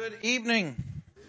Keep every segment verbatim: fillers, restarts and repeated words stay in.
Good evening.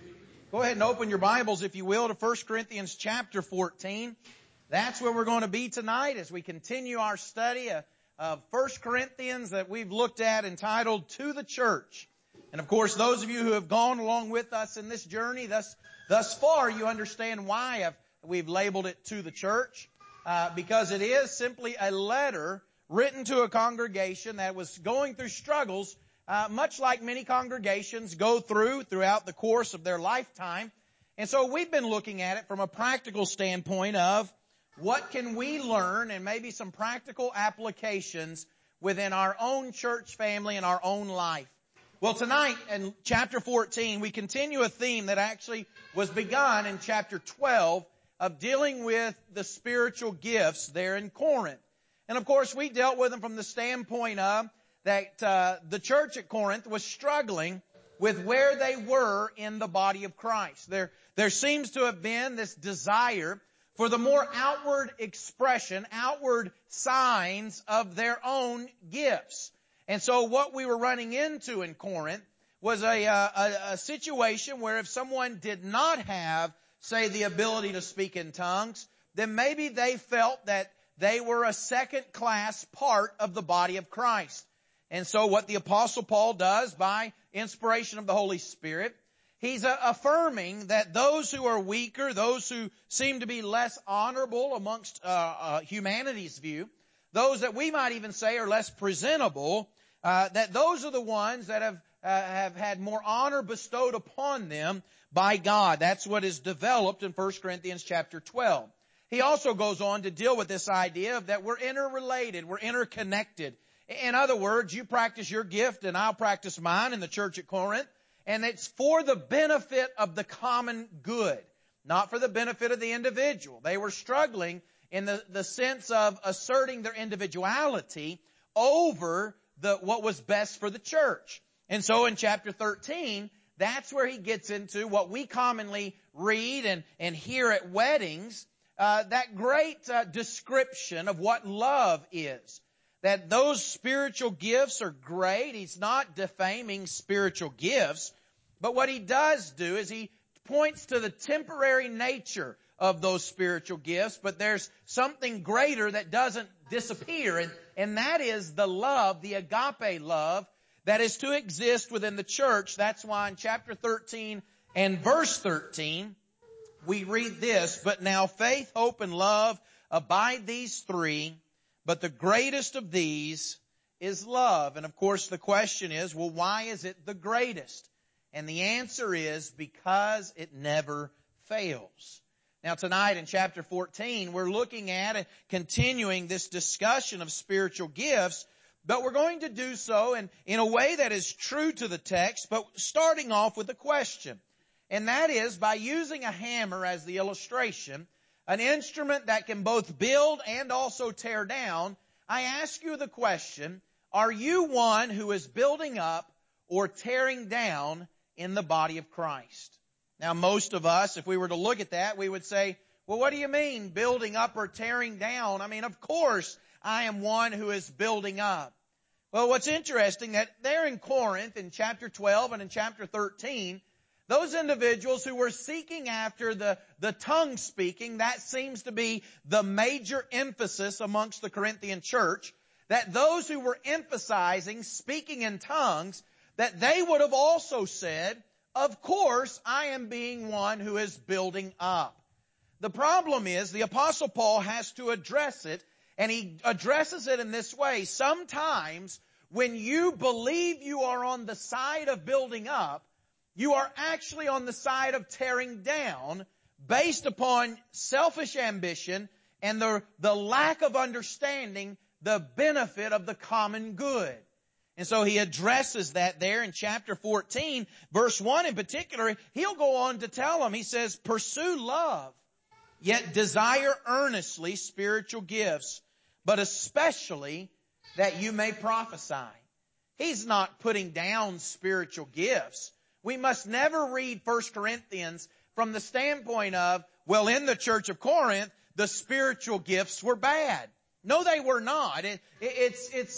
Go ahead and open your Bibles, if you will, to First Corinthians chapter fourteen. That's where we're going to be tonight as we continue our study of First Corinthians that we've looked at entitled To the Church. And of course, those of you who have gone along with us in this journey thus, thus far, you understand why I've, we've labeled it To the Church. Uh, because it is simply a letter written to a congregation that was going through struggles Uh, much like many congregations go through throughout the course of their lifetime. And so we've been looking at it from a practical standpoint of what can we learn and maybe some practical applications within our own church family and our own life. Well, tonight in chapter fourteen, we continue a theme that actually was begun in chapter twelve of dealing with the spiritual gifts there in Corinth. And of course, we dealt with them from the standpoint of that uh, the church at Corinth was struggling with where they were in the body of Christ. There, there seems to have been this desire for the more outward expression, outward signs of their own gifts. And so what we were running into in Corinth was a, a, a situation where if someone did not have, say, the ability to speak in tongues, then maybe they felt that they were a second-class part of the body of Christ. And so what the Apostle Paul does by inspiration of the Holy Spirit, he's uh, affirming that those who are weaker, those who seem to be less honorable amongst uh, uh, humanity's view, those that we might even say are less presentable, uh, that those are the ones that have uh, have had more honor bestowed upon them by God. That's what is developed in First Corinthians chapter twelve. He also goes on to deal with this idea of that we're interrelated, we're interconnected. In other words, you practice your gift and I'll practice mine in the church at Corinth. And it's for the benefit of the common good, not for the benefit of the individual. They were struggling in the, the sense of asserting their individuality over the what was best for the church. And so in chapter thirteen, that's where he gets into what we commonly read and, and hear at weddings, uh, that great uh, description of what love is. That those spiritual gifts are great. He's not defaming spiritual gifts. But what he does do is he points to the temporary nature of those spiritual gifts. But there's something greater that doesn't disappear. And, and that is the love, the agape love that is to exist within the church. That's why in chapter thirteen and verse thirteen, we read this, "But now faith, hope, and love abide these three. But the greatest of these is love." And of course the question is, well, why is it the greatest? And the answer is because it never fails. Now tonight in chapter fourteen, we're looking at and continuing this discussion of spiritual gifts, but we're going to do so in, in a way that is true to the text, but starting off with a question. And that is by using a hammer as the illustration, an instrument that can both build and also tear down, I ask you the question, are you one who is building up or tearing down in the body of Christ? Now, most of us, if we were to look at that, we would say, well, what do you mean building up or tearing down? I mean, of course, I am one who is building up. Well, what's interesting that there in Corinth in chapter twelve and in chapter thirteen, those individuals who were seeking after the, the tongue speaking, that seems to be the major emphasis amongst the Corinthian church, that those who were emphasizing speaking in tongues, that they would have also said, of course, I am being one who is building up. The problem is the Apostle Paul has to address it, and he addresses it in this way. Sometimes when you believe you are on the side of building up, you are actually on the side of tearing down based upon selfish ambition and the, the lack of understanding the benefit of the common good. And so he addresses that there in chapter fourteen, verse one in particular. He'll go on to tell them, he says, pursue love, yet desire earnestly spiritual gifts, but especially that you may prophesy. He's not putting down spiritual gifts. We must never read First Corinthians from the standpoint of, well, in the church of Corinth, the spiritual gifts were bad. No, they were not. It, it, it's, it's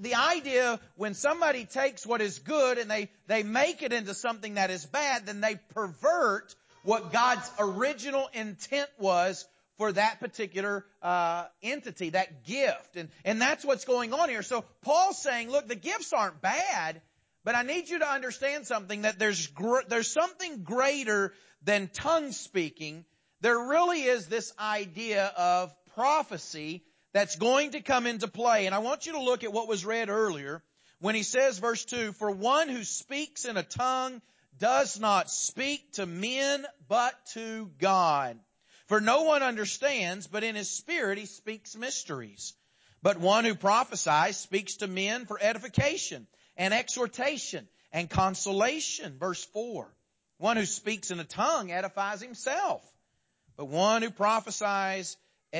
the idea when somebody takes what is good and they, they make it into something that is bad, then they pervert what God's original intent was for that particular uh, entity, that gift. And, and that's what's going on here. So Paul's saying, look, the gifts aren't bad, but I need you to understand something, that there's gr- there's something greater than tongue speaking. There really is this idea of prophecy that's going to come into play. And I want you to look at what was read earlier when he says, verse two, for one who speaks in a tongue does not speak to men but to God. For no one understands, but in his spirit he speaks mysteries. But one who prophesies speaks to men for edification and exhortation and consolation. Verse four, one who speaks in a tongue edifies himself, but one who prophesies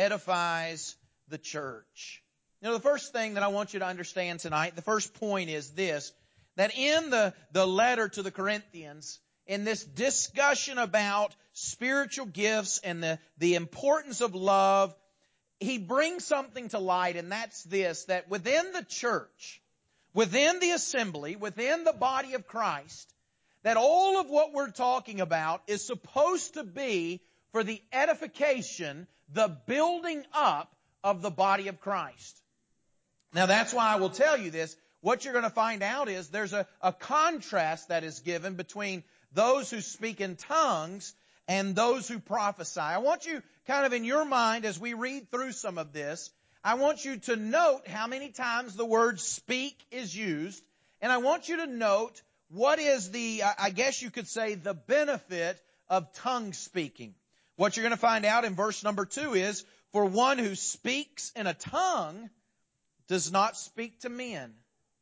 edifies the church. You know, the first thing that I want you to understand tonight, the first point is this, that in the, the letter to the Corinthians, in this discussion about spiritual gifts and the, the importance of love, he brings something to light, and that's this, that within the church, within the assembly, within the body of Christ, that all of what we're talking about is supposed to be for the edification, the building up of the body of Christ. Now that's why I will tell you this. What you're going to find out is there's a, a contrast that is given between those who speak in tongues and those who prophesy. I want you kind of in your mind as we read through some of this, I want you to note how many times the word speak is used. And I want you to note what is the, I guess you could say, the benefit of tongue speaking. What you're going to find out in verse number two is, for one who speaks in a tongue does not speak to men.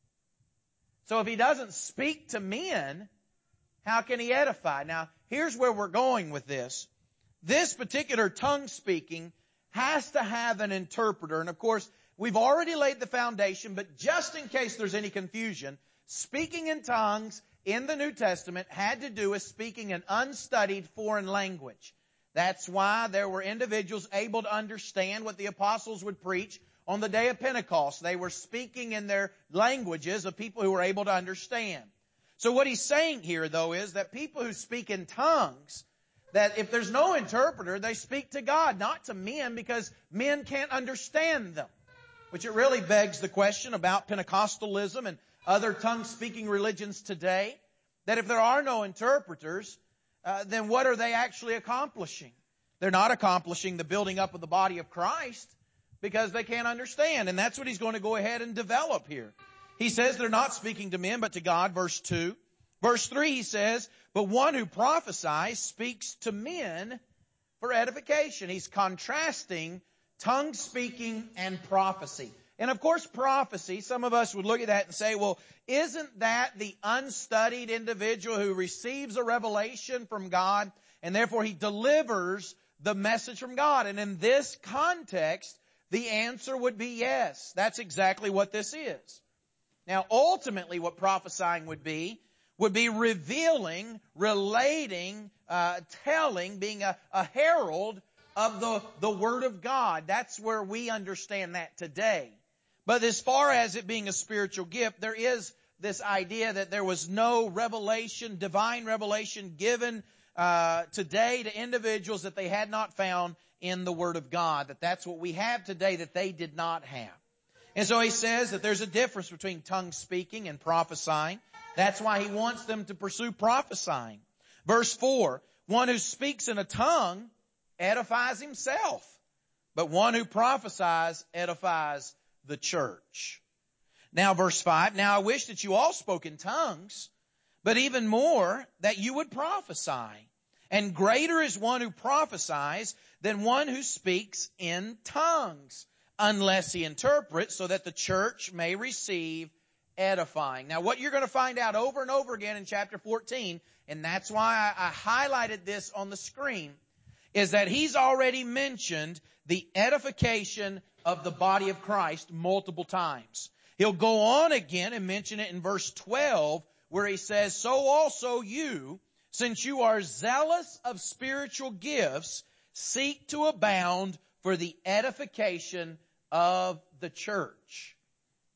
So if he doesn't speak to men, how can he edify? Now, here's where we're going with this. This particular tongue speaking has to have an interpreter. And of course, we've already laid the foundation, but just in case there's any confusion, speaking in tongues in the New Testament had to do with speaking an unstudied foreign language. That's why there were individuals able to understand what the apostles would preach on the day of Pentecost. They were speaking in their languages of people who were able to understand. So what he's saying here, though, is that people who speak in tongues, that if there's no interpreter, they speak to God, not to men, because men can't understand them. Which it really begs the question about Pentecostalism and other tongue-speaking religions today, that if there are no interpreters, uh, then what are they actually accomplishing? They're not accomplishing the building up of the body of Christ because they can't understand. And that's what he's going to go ahead and develop here. He says they're not speaking to men but to God, verse two. Verse three, he says, but one who prophesies speaks to men for edification. He's contrasting tongue speaking and prophecy. And of course, prophecy, some of us would look at that and say, well, isn't that the unstudied individual who receives a revelation from God and therefore he delivers the message from God? And in this context, the answer would be yes. That's exactly what this is. Now, ultimately, what prophesying would be, would be revealing, relating, uh, telling, being a, a herald of the, the Word of God. That's where we understand that today. But as far as it being a spiritual gift, there is this idea that there was no revelation, divine revelation given uh, today to individuals that they had not found in the Word of God. That that's what we have today that they did not have. And so he says that there's a difference between tongue speaking and prophesying. That's why he wants them to pursue prophesying. Verse four, one who speaks in a tongue edifies himself, but one who prophesies edifies the church. Now verse five, now I wish that you all spoke in tongues, but even more that you would prophesy. And greater is one who prophesies than one who speaks in tongues, unless he interprets, so that the church may receive edifying. Now what you're going to find out over and over again in chapter fourteen, and that's why I, I highlighted this on the screen, is that he's already mentioned the edification of the body of Christ multiple times. He'll go on again and mention it in verse twelve, where he says, so also you, since you are zealous of spiritual gifts, seek to abound for the edification of the church.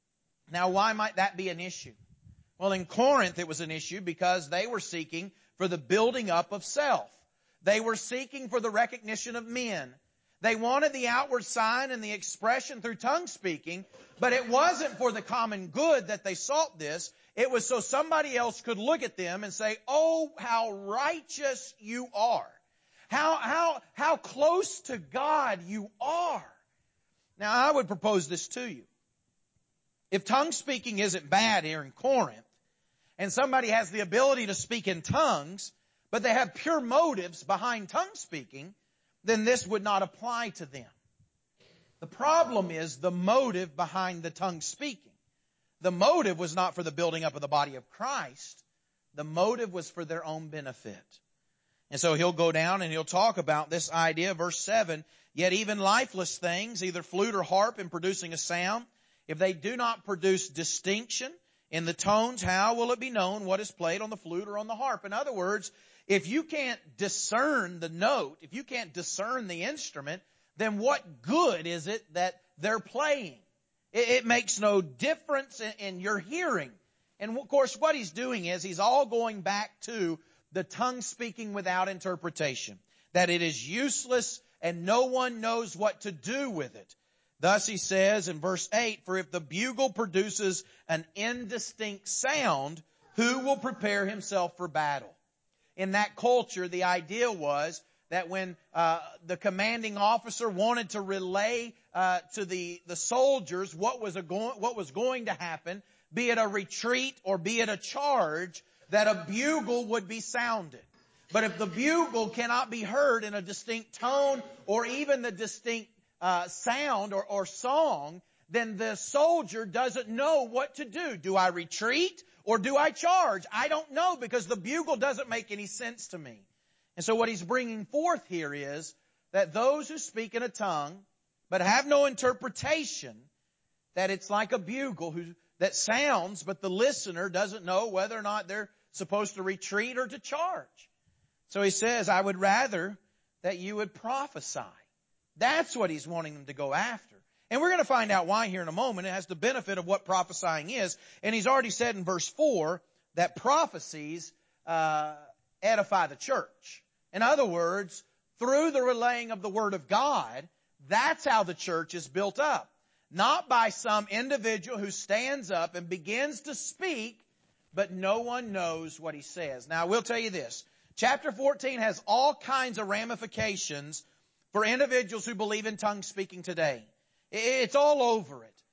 Now, why might that be an issue? Well, in Corinth it was an issue because they were seeking for the building up of self. They were seeking for the recognition of men. They wanted the outward sign and the expression through tongue speaking, but it wasn't for the common good that they sought this. It was so somebody else could look at them and say, "Oh, how righteous you are. How, how, how close to God you are." Now, I would propose this to you. If tongue speaking isn't bad here in Corinth, and somebody has the ability to speak in tongues, but they have pure motives behind tongue speaking, then this would not apply to them. The problem is the motive behind the tongue speaking. The motive was not for the building up of the body of Christ. The motive was for their own benefit. And so he'll go down and he'll talk about this idea, verse seven, "Yet even lifeless things, either flute or harp in producing a sound, if they do not produce distinction in the tones, how will it be known what is played on the flute or on the harp?" In other words, if you can't discern the note, if you can't discern the instrument, then what good is it that they're playing? It, it makes no difference in, in your hearing. And of course, what he's doing is he's all going back to the tongue speaking without interpretation, that it is useless and no one knows what to do with it. Thus he says in verse eight, "For if the bugle produces an indistinct sound, who will prepare himself for battle?" In that culture, the idea was that when uh, the commanding officer wanted to relay uh, to the, the soldiers what was, a go- what was going to happen, be it a retreat or be it a charge, that a bugle would be sounded. But if the bugle cannot be heard in a distinct tone or even the distinct uh, sound or, or song, then the soldier doesn't know what to do. Do I retreat or do I charge? I don't know, because the bugle doesn't make any sense to me. And so what he's bringing forth here is that those who speak in a tongue but have no interpretation, that it's like a bugle who, that sounds, but the listener doesn't know whether or not they're supposed to retreat or to charge. So he says, I would rather that you would prophesy. That's what he's wanting them to go after. And we're going to find out why here in a moment. It has the benefit of what prophesying is. And he's already said in verse four that prophecies uh, edify the church. In other words, through the relaying of the Word of God, that's how the church is built up. Not by some individual who stands up and begins to speak, but no one knows what he says. Now, I will tell you this. Chapter fourteen has all kinds of ramifications for individuals who believe in tongue speaking today. It's all over it.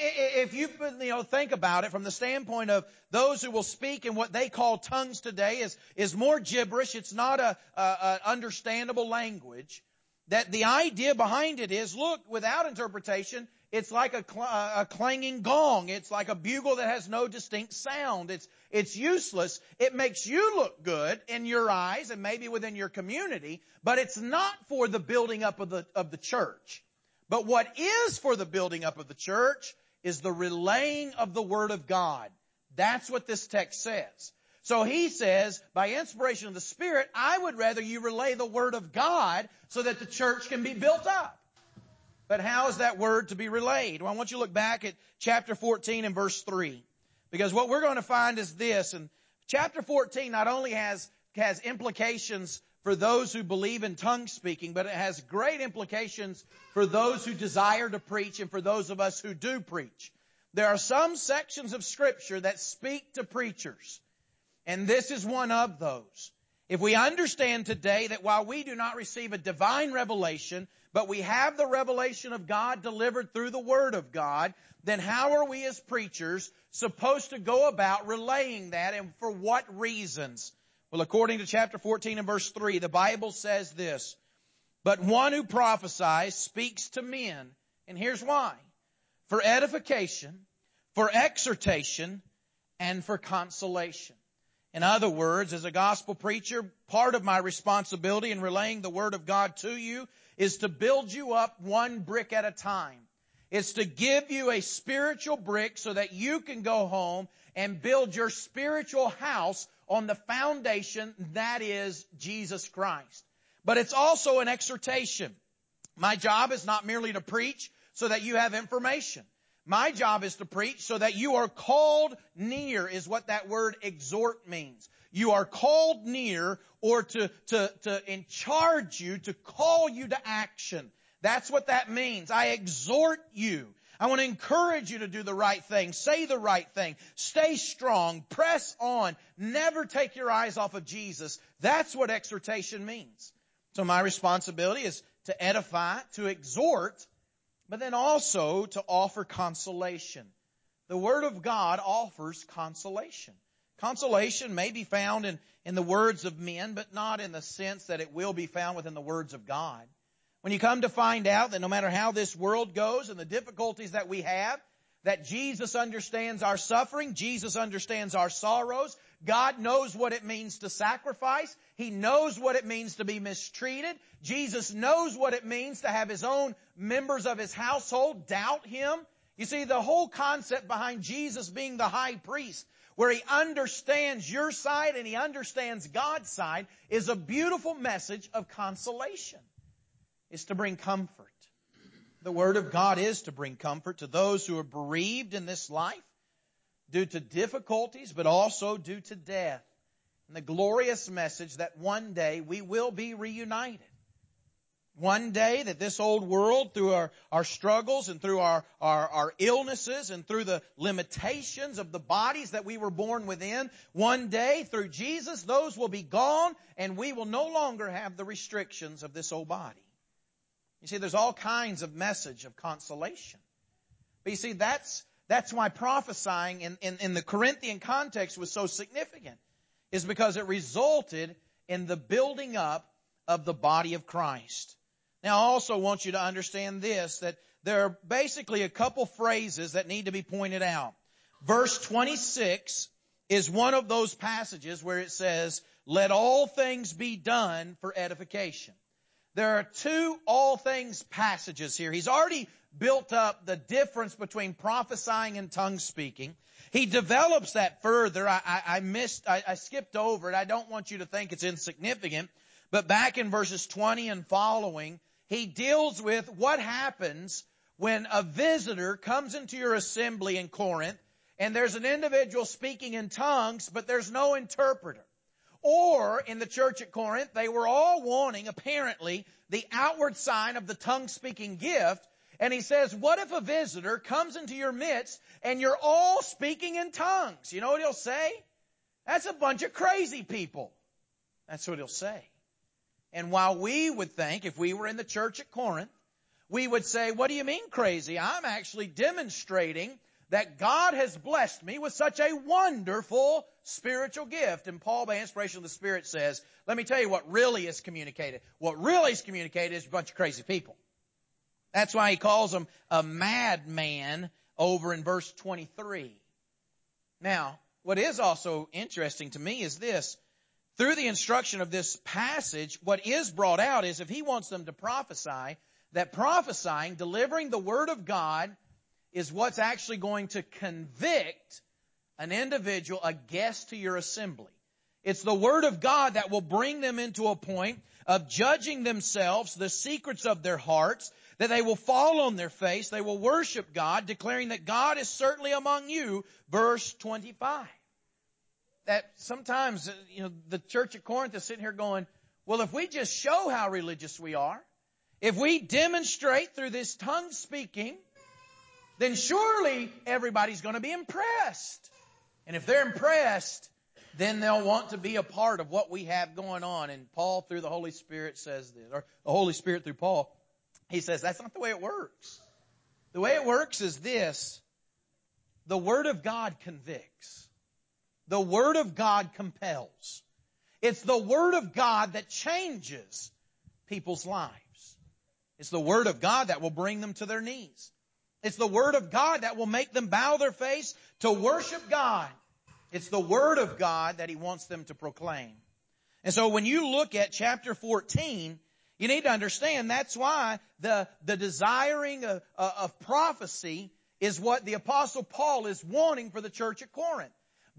If you, you know, think about it from the standpoint of those who will speak in what they call tongues today is, is more gibberish. It's not a, a, a understandable language. That the idea behind it is, look, without interpretation, it's like a, cl- a clanging gong. It's like a bugle that has no distinct sound. It's, it's useless. It makes you look good in your eyes and maybe within your community, but it's not for the building up of the, of the church. But what is for the building up of the church is the relaying of the Word of God. That's what this text says. So he says, by inspiration of the Spirit, I would rather you relay the Word of God so that the church can be built up. But how is that Word to be relayed? Well, I want you to look back at chapter fourteen and verse three. Because what we're going to find is this. And chapter fourteen not only has, has implications for those who believe in tongue speaking, but it has great implications for those who desire to preach and for those of us who do preach. There are some sections of Scripture that speak to preachers, and this is one of those. If we understand today that while we do not receive a divine revelation, but we have the revelation of God delivered through the Word of God, then how are we as preachers supposed to go about relaying that, and for what reasons? Well, according to chapter fourteen and verse three, the Bible says this, but one who prophesies speaks to men. And here's why. For edification, for exhortation, and for consolation. In other words, as a gospel preacher, part of my responsibility in relaying the Word of God to you is to build you up one brick at a time. It's to give you a spiritual brick so that you can go home and build your spiritual house on the foundation that is Jesus Christ. But it's also an exhortation. My job is not merely to preach so that you have information. My job is to preach so that you are called near, is what that word exhort means. You are called near, or to, to, to in charge you, to call you to action. That's what that means. I exhort you. I want to encourage you to do the right thing, say the right thing, stay strong, press on, never take your eyes off of Jesus. That's what exhortation means. So my responsibility is to edify, to exhort, but then also to offer consolation. The Word of God offers consolation. Consolation may be found in, in the words of men, but not in the sense that it will be found within the words of God. When you come to find out that no matter how this world goes and the difficulties that we have, that Jesus understands our suffering, Jesus understands our sorrows, God knows what it means to sacrifice, He knows what it means to be mistreated, Jesus knows what it means to have His own members of His household doubt Him. You see, the whole concept behind Jesus being the high priest, where He understands your side and He understands God's side, is a beautiful message of consolation. Is to bring comfort. The Word of God is to bring comfort to those who are bereaved in this life due to difficulties, but also due to death. And the glorious message that one day we will be reunited. One day that this old world, through our, our struggles and through our, our, our illnesses and through the limitations of the bodies that we were born within, one day through Jesus, those will be gone and we will no longer have the restrictions of this old body. You see, there's all kinds of message of consolation. But you see, that's, that's why prophesying in, in, in the Corinthian context was so significant, is because it resulted in the building up of the body of Christ. Now, I also want you to understand this, that there are basically a couple phrases that need to be pointed out. Verse twenty-six is one of those passages where it says, "Let all things be done for edification." There are two all things passages here. He's already built up the difference between prophesying and tongue speaking. He develops that further. I, I, I missed, I, I skipped over it. I don't want you to think it's insignificant. But back in verses twenty and following, he deals with what happens when a visitor comes into your assembly in Corinth and there's an individual speaking in tongues, but there's no interpreter. Or in the church at Corinth, they were all wanting, apparently, the outward sign of the tongue-speaking gift. And he says, what if a visitor comes into your midst and you're all speaking in tongues? You know what he'll say? That's a bunch of crazy people. That's what he'll say. And while we would think, if we were in the church at Corinth, we would say, what do you mean crazy? I'm actually demonstrating that God has blessed me with such a wonderful spiritual gift. And Paul, by inspiration of the Spirit, says, let me tell you what really is communicated. What really is communicated is a bunch of crazy people. That's why he calls them a madman over in verse twenty-three. Now, what is also interesting to me is this. Through the instruction of this passage, what is brought out is if he wants them to prophesy, that prophesying, delivering the Word of God, is what's actually going to convict an individual, a guest to your assembly. It's the Word of God that will bring them into a point of judging themselves, the secrets of their hearts, that they will fall on their face, they will worship God, declaring that God is certainly among you, verse twenty-five. That sometimes, you know, the church at Corinth is sitting here going, well, if we just show how religious we are, if we demonstrate through this tongue speaking, then surely everybody's going to be impressed. And if they're impressed, then they'll want to be a part of what we have going on. And Paul, through the Holy Spirit, says this, or the Holy Spirit through Paul, he says that's not the way it works. The way it works is this. The Word of God convicts. The Word of God compels. It's the Word of God that changes people's lives. It's the Word of God that will bring them to their knees. It's the Word of God that will make them bow their face to worship God. It's the Word of God that He wants them to proclaim. And so when you look at chapter fourteen, you need to understand that's why the, the desiring of, of prophecy is what the Apostle Paul is wanting for the church at Corinth.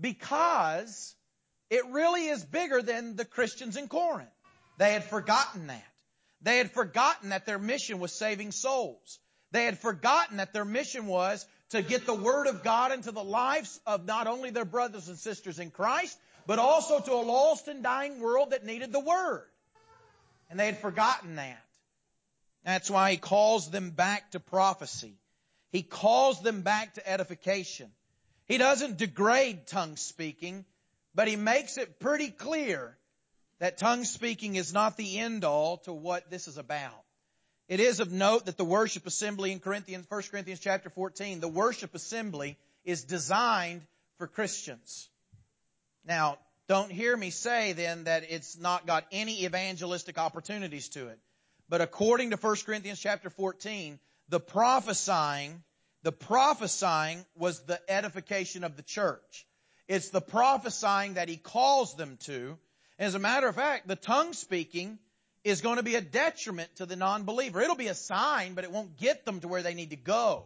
Because it really is bigger than the Christians in Corinth. They had forgotten that. They had forgotten that their mission was saving souls. They had forgotten that their mission was to get the Word of God into the lives of not only their brothers and sisters in Christ, but also to a lost and dying world that needed the Word. And they had forgotten that. That's why He calls them back to prophecy. He calls them back to edification. He doesn't degrade tongue speaking, but He makes it pretty clear that tongue speaking is not the end all to what this is about. It is of note that the worship assembly in Corinthians, First Corinthians chapter fourteen, the worship assembly is designed for Christians. Now, don't hear me say then that it's not got any evangelistic opportunities to it. But according to First Corinthians chapter fourteen, the prophesying, the prophesying was the edification of the church. It's the prophesying that He calls them to. As a matter of fact, the tongue speaking is going to be a detriment to the non-believer. It'll be a sign, but it won't get them to where they need to go.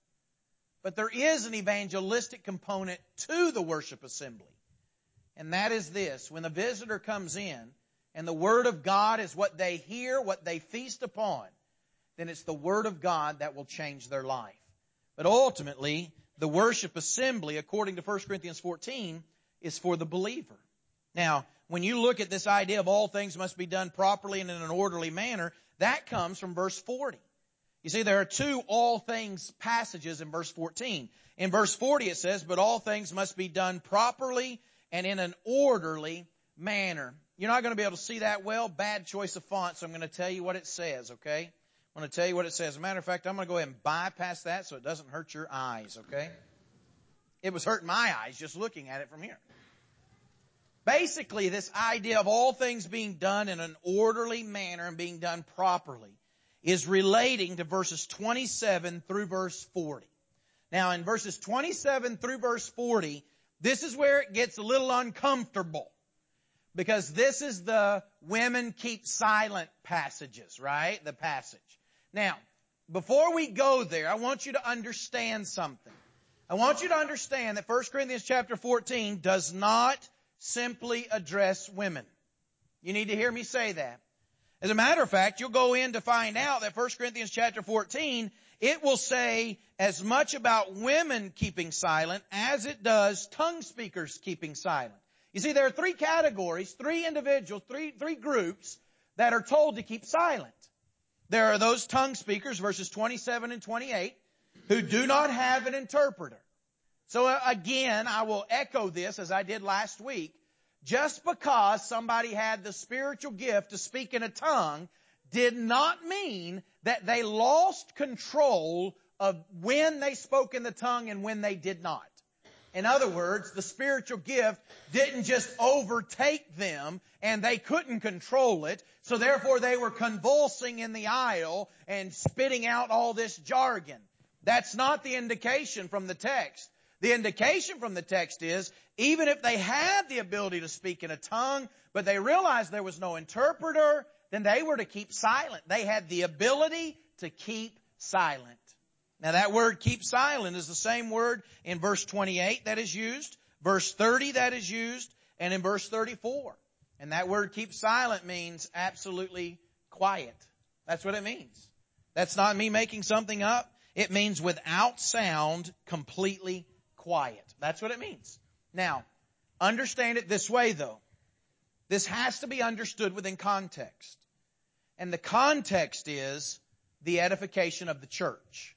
But there is an evangelistic component to the worship assembly. And that is this: when the visitor comes in and the Word of God is what they hear, what they feast upon, then it's the Word of God that will change their life. But ultimately, the worship assembly, according to First Corinthians fourteen, is for the believer. Now, when you look at this idea of all things must be done properly and in an orderly manner, that comes from verse forty. You see, there are two all things passages in verse fourteen. In verse forty it says, but all things must be done properly and in an orderly manner. You're not going to be able to see that well. Bad choice of font, so I'm going to tell you what it says, okay? I'm going to tell you what it says. As a matter of fact, I'm going to go ahead and bypass that so it doesn't hurt your eyes, okay? It was hurting my eyes just looking at it from here. Basically, this idea of all things being done in an orderly manner and being done properly is relating to verses twenty-seven through verse forty. Now, in verses twenty-seven through verse forty, this is where it gets a little uncomfortable, because this is the women keep silent passages, right? The passage. Now, before we go there, I want you to understand something. I want you to understand that First Corinthians chapter fourteen does not simply address women. You need to hear me say that. As a matter of fact, you'll go in to find out that First Corinthians chapter fourteen, it will say as much about women keeping silent as it does tongue speakers keeping silent. You see, there are three categories, three individuals, three, three groups that are told to keep silent. There are those tongue speakers, verses twenty-seven and twenty-eight, who do not have an interpreter. So uh, again, I will echo this as I did last week. Just because somebody had the spiritual gift to speak in a tongue did not mean that they lost control of when they spoke in the tongue and when they did not. In other words, the spiritual gift didn't just overtake them and they couldn't control it, so therefore they were convulsing in the aisle and spitting out all this jargon. That's not the indication from the text. The indication from the text is, even if they had the ability to speak in a tongue, but they realized there was no interpreter, then they were to keep silent. They had the ability to keep silent. Now that word keep silent is the same word in verse twenty-eight that is used, verse thirty that is used, and in verse thirty-four. And that word keep silent means absolutely quiet. That's what it means. That's not me making something up. It means without sound, completely quiet. That's what it means. Now, understand it this way though. This has to be understood within context. And the context is the edification of the church.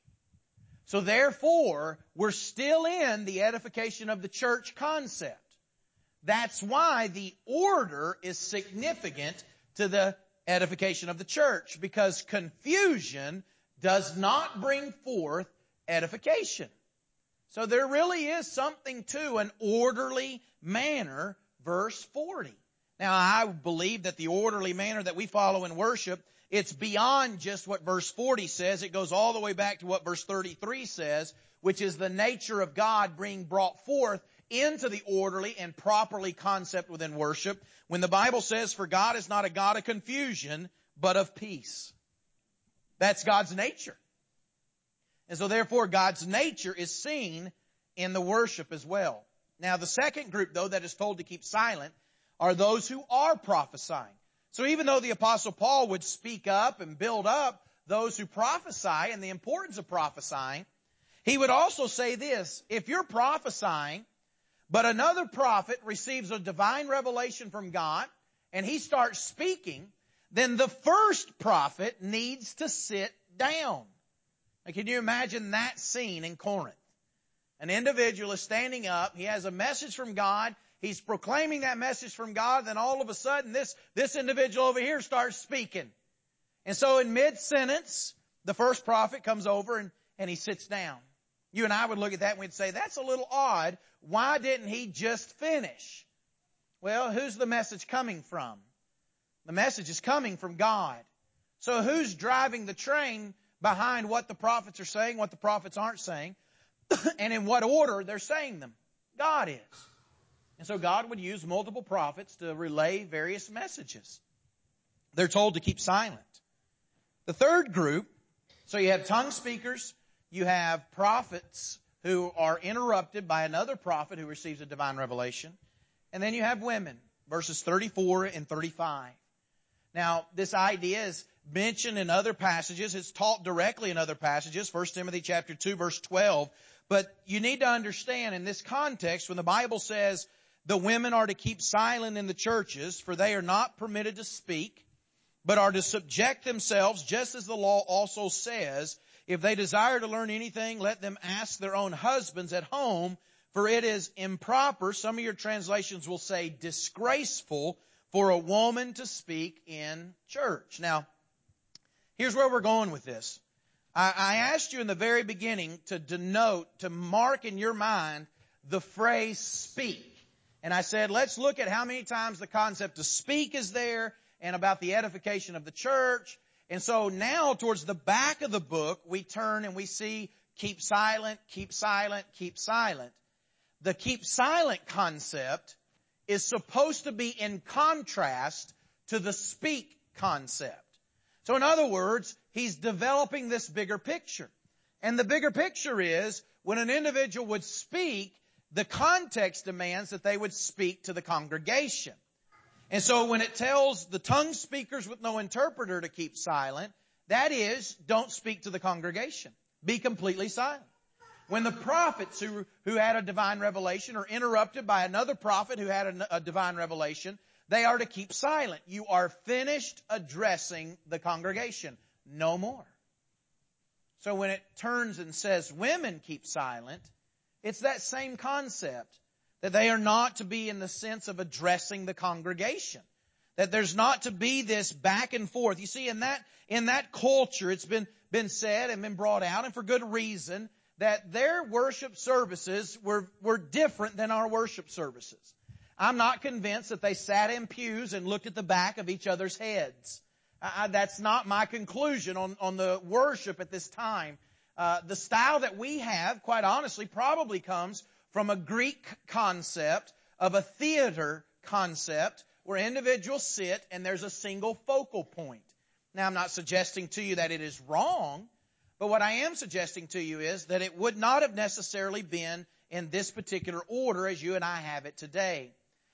So therefore, we're still in the edification of the church concept. That's why the order is significant to the edification of the church, because confusion does not bring forth edification. So there really is something to an orderly manner, verse forty. Now, I believe that the orderly manner that we follow in worship, it's beyond just what verse forty says. It goes all the way back to what verse thirty-three says, which is the nature of God being brought forth into the orderly and properly concept within worship, when the Bible says, for God is not a God of confusion, but of peace. That's God's nature. And so therefore, God's nature is seen in the worship as well. Now, the second group, though, that is told to keep silent are those who are prophesying. So even though the Apostle Paul would speak up and build up those who prophesy and the importance of prophesying, He would also say this, if you're prophesying, but another prophet receives a divine revelation from God, and he starts speaking, then the first prophet needs to sit down. Now, can you imagine that scene in Corinth? An individual is standing up, he has a message from God, he's proclaiming that message from God, then all of a sudden this, this individual over here starts speaking. And so in mid-sentence, the first prophet comes over and, and he sits down. You and I would look at that and we'd say, that's a little odd. Why didn't he just finish? Well, who's the message coming from? The message is coming from God. So who's driving the train behind what the prophets are saying, what the prophets aren't saying, and in what order they're saying them? God is. And so God would use multiple prophets to relay various messages. They're told to keep silent. The third group, so you have tongue speakers, you have prophets who are interrupted by another prophet who receives a divine revelation, and then you have women, verses thirty-four and thirty-five. Now, this idea is mentioned in other passages. It's taught directly in other passages, First Timothy chapter two, verse twelve. But you need to understand in this context, when the Bible says the women are to keep silent in the churches, for they are not permitted to speak, but are to subject themselves, just as the law also says, if they desire to learn anything, let them ask their own husbands at home, for it is improper, some of your translations will say disgraceful, for a woman to speak in church. Now, here's where we're going with this. I, I asked you in the very beginning to denote, to mark in your mind the phrase speak. And I said, let's look at how many times the concept of speak is there and about the edification of the church. And so now towards the back of the book, we turn and we see keep silent, keep silent, keep silent. The keep silent concept is supposed to be in contrast to the speak concept. So in other words, he's developing this bigger picture. And the bigger picture is when an individual would speak, the context demands that they would speak to the congregation. And so when it tells the tongue speakers with no interpreter to keep silent, that is, don't speak to the congregation. Be completely silent. When the prophets who, who had a divine revelation are interrupted by another prophet who had a, a divine revelation, they are to keep silent. You are finished addressing the congregation. No more. So when it turns and says women keep silent, it's that same concept. That they are not to be in the sense of addressing the congregation. That there's not to be this back and forth. You see, in that, in that culture, it's been, been said and been brought out, and for good reason, that their worship services were, were different than our worship services. I'm not convinced that they sat in pews and looked at the back of each other's heads. I, that's not my conclusion on, on the worship at this time. Uh, the style that we have, quite honestly, probably comes from a Greek concept of a theater concept where individuals sit and there's a single focal point. Now, I'm not suggesting to you that it is wrong, but what I am suggesting to you is that it would not have necessarily been in this particular order as you and I have it today.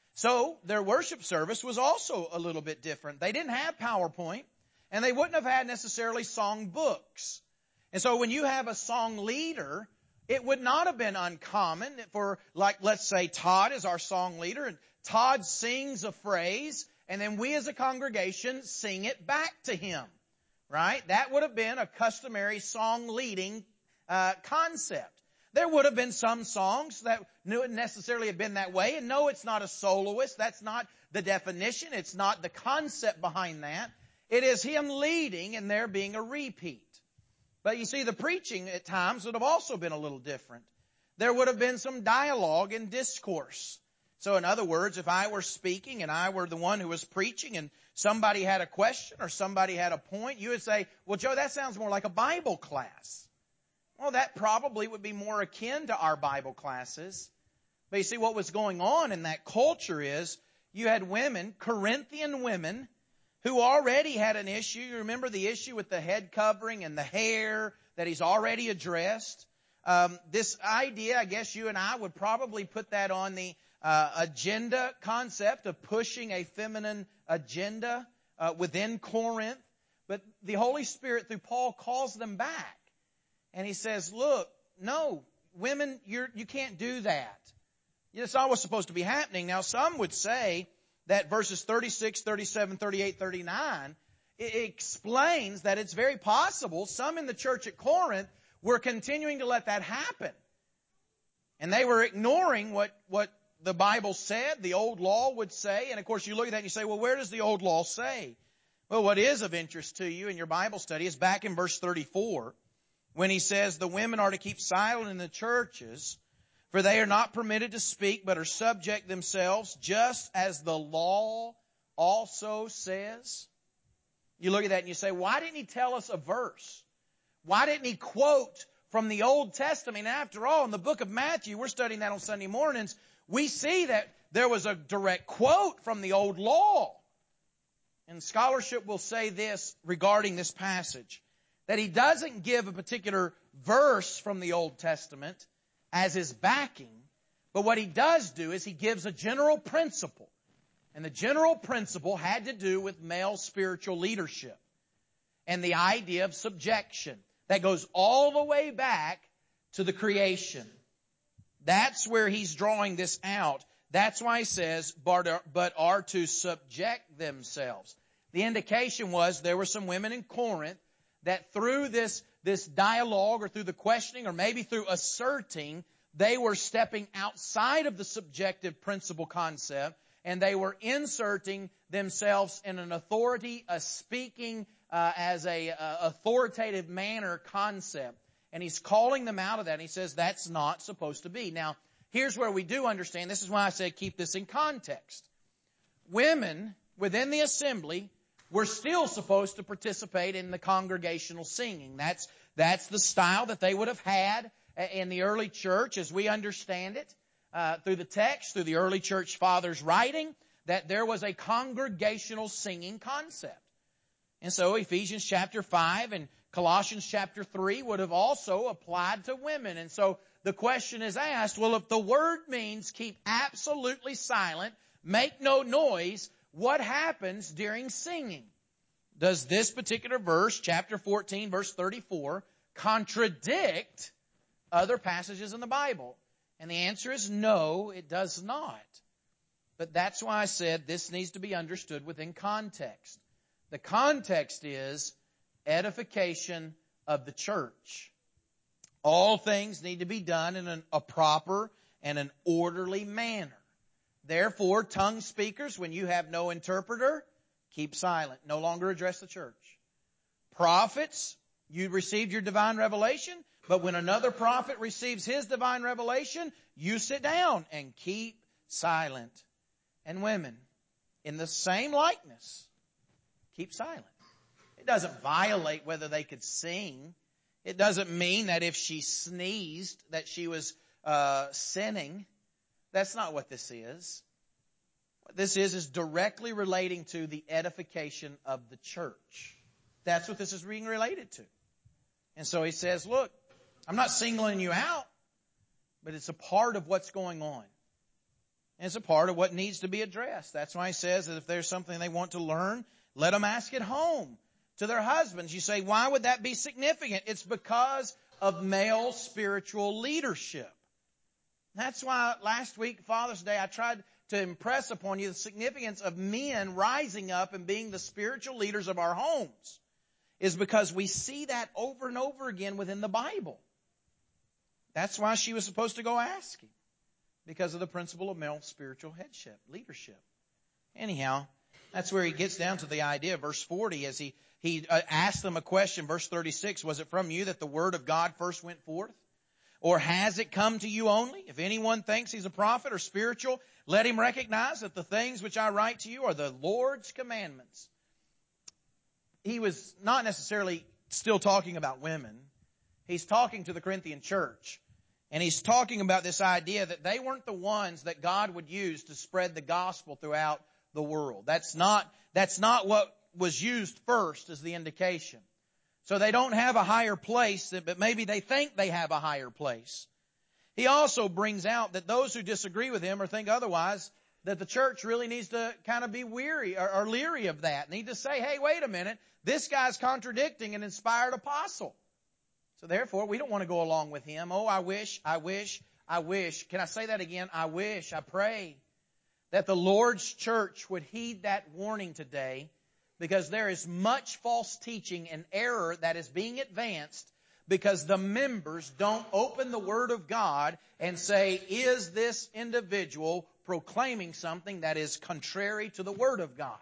So their worship service was also a little bit different. They didn't have PowerPoint, and they wouldn't have had necessarily song books. And so when you have a song leader, it would not have been uncommon for, like, let's say Todd is our song leader, and Todd sings a phrase, and then we as a congregation sing it back to him, right? That would have been a customary song leading uh, concept. There would have been some songs that wouldn't necessarily have been that way, and no, it's not a soloist. That's not the definition. It's not the concept behind that. It is him leading and there being a repeat. But you see, the preaching at times would have also been a little different. There would have been some dialogue and discourse. So in other words, if I were speaking and I were the one who was preaching and somebody had a question or somebody had a point, you would say, well, Joe, that sounds more like a Bible class. Well, that probably would be more akin to our Bible classes. But you see, what was going on in that culture is you had women, Corinthian women, who already had an issue. You remember the issue with the head covering and the hair that he's already addressed? Um, this idea, I guess you and I would probably put that on the uh, agenda concept of pushing a feminine agenda uh, within Corinth. But the Holy Spirit, through Paul, calls them back. And he says, look, no, women, you're, you can't do that. It's not what's supposed to be happening. Now, some would say that verses thirty-six, thirty-seven, thirty-eight, thirty-nine, it explains that it's very possible some in the church at Corinth were continuing to let that happen. And they were ignoring what, what the Bible said, the old law would say. And of course you look at that and you say, well, where does the old law say? Well, what is of interest to you in your Bible study is back in verse thirty-four, when he says the women are to keep silent in the churches, for they are not permitted to speak, but are subject themselves, just as the law also says. You look at that and you say, why didn't he tell us a verse? Why didn't he quote from the Old Testament? After all, in the book of Matthew, we're studying that on Sunday mornings, we see that there was a direct quote from the old law. And scholarship will say this regarding this passage, that he doesn't give a particular verse from the Old Testament as his backing, but what he does do is he gives a general principle. And the general principle had to do with male spiritual leadership and the idea of subjection that goes all the way back to the creation. That's where he's drawing this out. That's why he says, but are to subject themselves. The indication was there were some women in Corinth that through this, this dialogue or through the questioning or maybe through asserting, they were stepping outside of the subjective principle concept and they were inserting themselves in an authority, a speaking uh, as a uh, authoritative manner concept. And he's calling them out of that and he says that's not supposed to be. Now, here's where we do understand. This is why I said keep this in context. Women within the assembly were still supposed to participate in the congregational singing. That's, that's the style that they would have had in the early church as we understand it, uh, through the text, through the early church fathers' writing, that there was a congregational singing concept. And so Ephesians chapter five and Colossians chapter three would have also applied to women. And so the question is asked, well, if the word means keep absolutely silent, make no noise, what happens during singing? Does this particular verse, chapter fourteen, verse thirty-four, contradict other passages in the Bible? And the answer is no, it does not. But that's why I said this needs to be understood within context. The context is edification of the church. All things need to be done in an, a proper and an orderly manner. Therefore, tongue speakers, when you have no interpreter, keep silent. No longer address the church. Prophets, you received your divine revelation, but when another prophet receives his divine revelation, you sit down and keep silent. And women, in the same likeness, keep silent. It doesn't violate whether they could sing. It doesn't mean that if she sneezed that she was uh, sinning. That's not what this is. What this is is directly relating to the edification of the church. That's what this is being related to. And so he says, look, I'm not singling you out, but it's a part of what's going on. And it's a part of what needs to be addressed. That's why he says that if there's something they want to learn, let them ask at home to their husbands. You say, why would that be significant? It's because of male spiritual leadership. That's why last week, Father's Day, I tried to impress upon you the significance of men rising up and being the spiritual leaders of our homes. Is because we see that over and over again within the Bible. That's why she was supposed to go ask him. Because of the principle of male spiritual headship, leadership. Anyhow, that's where he gets down to the idea. Verse forty, as he, he uh, asked them a question, verse thirty-six, was it from you that the word of God first went forth? Or has it come to you only? If anyone thinks he's a prophet or spiritual, let him recognize that the things which I write to you are the Lord's commandments. He was not necessarily still talking about women. He's talking to the Corinthian church. And he's talking about this idea that they weren't the ones that God would use to spread the gospel throughout the world. That's not, that's not what was used first as the indication. So they don't have a higher place, but maybe they think they have a higher place. He also brings out that those who disagree with him or think otherwise, that the church really needs to kind of be weary or, or leery of that. Need to say, hey, wait a minute, this guy's contradicting an inspired apostle. So therefore, we don't want to go along with him. Oh, I wish, I wish, I wish. Can I say that again? I wish, I pray that the Lord's church would heed that warning today, because there is much false teaching and error that is being advanced because the members don't open the Word of God and say, is this individual proclaiming something that is contrary to the Word of God?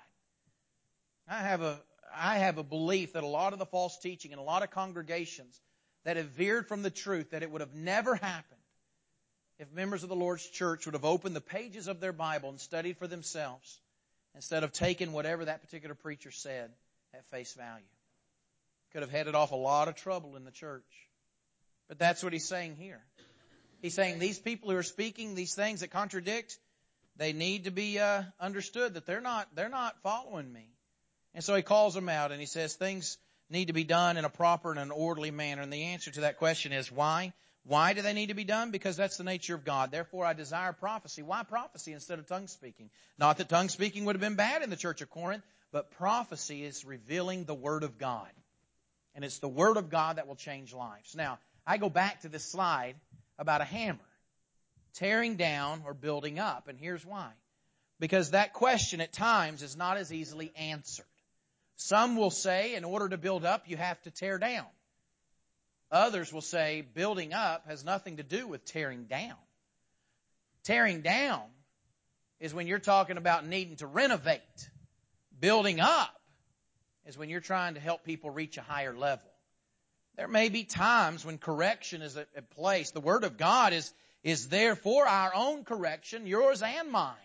I have a, I have a belief that a lot of the false teaching in a lot of congregations that have veered from the truth, that it would have never happened if members of the Lord's church would have opened the pages of their Bible and studied for themselves instead of taking whatever that particular preacher said at face value. Could have headed off a lot of trouble in the church. But that's what he's saying here. He's saying these people who are speaking these things that contradict, they need to be uh, understood that they're not, they're not following me. And so he calls them out and he says things need to be done in a proper and an orderly manner. And the answer to that question is why? Why do they need to be done? Because that's the nature of God. Therefore, I desire prophecy. Why prophecy instead of tongue speaking? Not that tongue speaking would have been bad in the church of Corinth, but prophecy is revealing the Word of God. And it's the Word of God that will change lives. Now, I go back to this slide about a hammer tearing down or building up. And here's why. Because that question at times is not as easily answered. Some will say in order to build up, you have to tear down. Others will say building up has nothing to do with tearing down. Tearing down is when you're talking about needing to renovate. Building up is when you're trying to help people reach a higher level. There may be times when correction is at, at place. The Word of God is, is there for our own correction, yours and mine.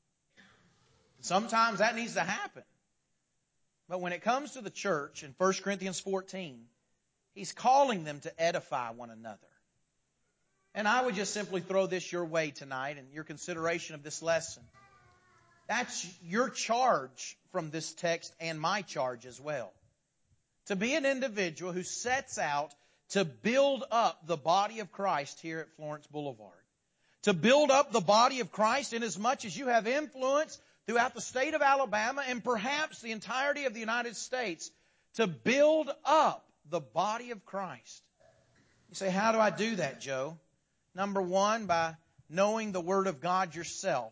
Sometimes that needs to happen. But when it comes to the church in First Corinthians fourteen, he's calling them to edify one another. And I would just simply throw this your way tonight in your consideration of this lesson. That's your charge from this text and my charge as well. To be an individual who sets out to build up the body of Christ here at Florence Boulevard. To build up the body of Christ in as much as you have influence throughout the state of Alabama and perhaps the entirety of the United States. To build up the body of Christ. You say, how do I do that, Joe? Number one, by knowing the Word of God yourself.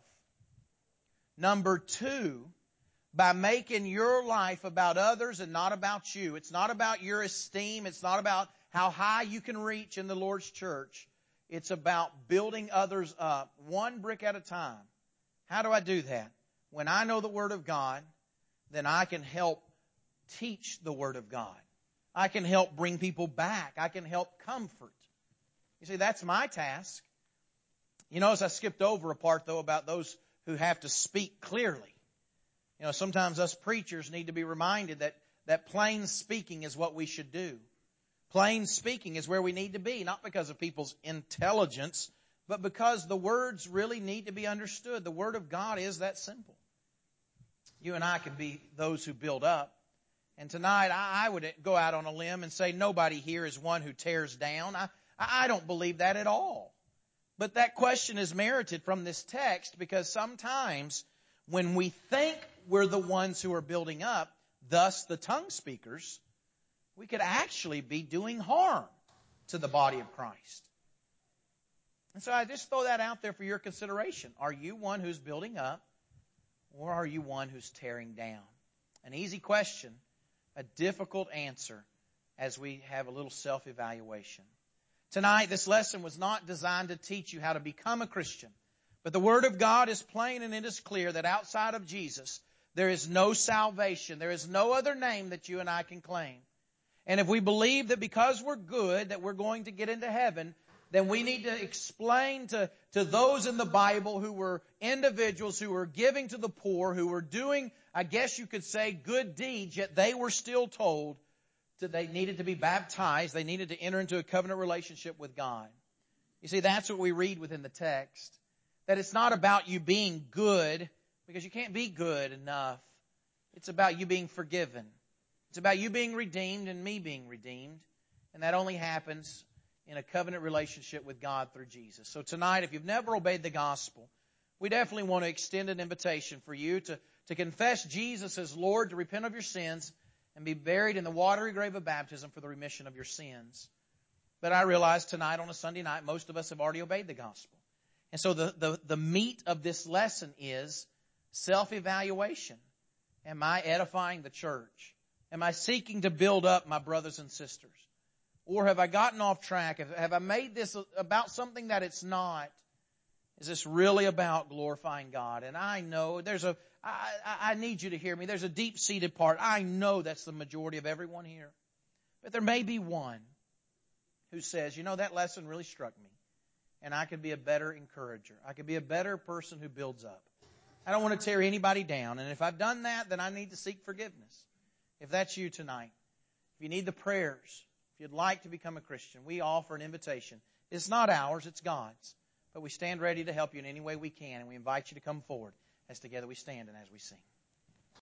Number two, by making your life about others and not about you. It's not about your esteem. It's not about how high you can reach in the Lord's church. It's about building others up one brick at a time. How do I do that? When I know the Word of God, then I can help teach the Word of God. I can help bring people back. I can help comfort. You see, that's my task. You notice I skipped over a part, though, about those who have to speak clearly. You know, sometimes us preachers need to be reminded that, that plain speaking is what we should do. Plain speaking is where we need to be, not because of people's intelligence, but because the words really need to be understood. The Word of God is that simple. You and I can be those who build up. And tonight, I would go out on a limb and say nobody here is one who tears down. I, I don't believe that at all. But that question is merited from this text because sometimes when we think we're the ones who are building up, thus the tongue speakers, we could actually be doing harm to the body of Christ. And so I just throw that out there for your consideration. Are you one who's building up or are you one who's tearing down? An easy question. A difficult answer as we have a little self-evaluation. Tonight, this lesson was not designed to teach you how to become a Christian. But the Word of God is plain and it is clear that outside of Jesus, there is no salvation. There is no other name that you and I can claim. And if we believe that because we're good, that we're going to get into heaven, then we need to explain to, to those in the Bible who were individuals who were giving to the poor, who were doing, I guess you could say, good deeds, yet they were still told that they needed to be baptized. They needed to enter into a covenant relationship with God. You see, that's what we read within the text. That it's not about you being good, because you can't be good enough. It's about you being forgiven. It's about you being redeemed and me being redeemed. And that only happens in a covenant relationship with God through Jesus. So tonight, if you've never obeyed the gospel, we definitely want to extend an invitation for you to, to confess Jesus as Lord, to repent of your sins, and be buried in the watery grave of baptism for the remission of your sins. But I realize tonight on a Sunday night, most of us have already obeyed the gospel. And so the, the, the meat of this lesson is self-evaluation. Am I edifying the church? Am I seeking to build up my brothers and sisters? Or have I gotten off track? Have, have I made this about something that it's not? Is this really about glorifying God? And I know there's a, I, I need you to hear me. There's a deep-seated part. I know that's the majority of everyone here. But there may be one who says, you know, that lesson really struck me. And I could be a better encourager. I could be a better person who builds up. I don't want to tear anybody down. And if I've done that, then I need to seek forgiveness. If that's you tonight, if you need the prayers, if you'd like to become a Christian, we offer an invitation. It's not ours, it's God's. But we stand ready to help you in any way we can, and we invite you to come forward as together we stand and as we sing.